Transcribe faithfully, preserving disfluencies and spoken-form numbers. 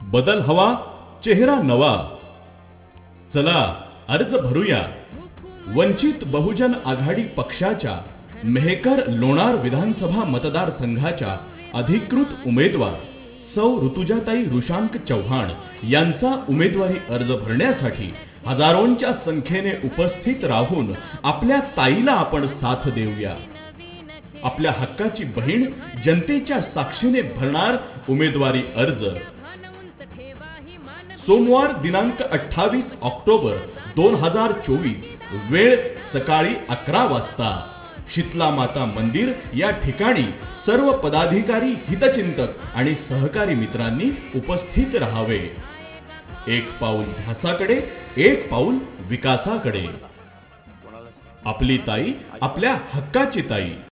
बदल हवा, चेहरा नवा. चला अर्ज भरूया. वंचित बहुजन आघाडी पक्षाच्या मेहकर लोणार विधानसभा मतदारसंघाच्या अधिकृत उमेदवार सौ ऋतुजाताई ऋषांक चव्हाण यांचा उमेदवारी अर्ज भरण्यासाठी हजारोंच्या संख्येने उपस्थित राहून आपल्या ताईला आपण साथ देऊया. आपल्या हक्काची बहीण जनतेच्या साक्षीने भरणार उमेदवारी अर्ज. सोमवार दिनांक अठ्ठावीस ऑक्टोबर दोन हजार चोवीस, वेळ सकाळी अकरा वाजता, शीतला माता मंदिर या ठिकाणी सर्व पदाधिकारी, हितचिंतक आणि सहकारी मित्रांनी उपस्थित राहावे. एक पाऊल ध्यासाकडे, एक पाऊल विकासाकडे. आपली ताई, आपल्या हक्काची ताई.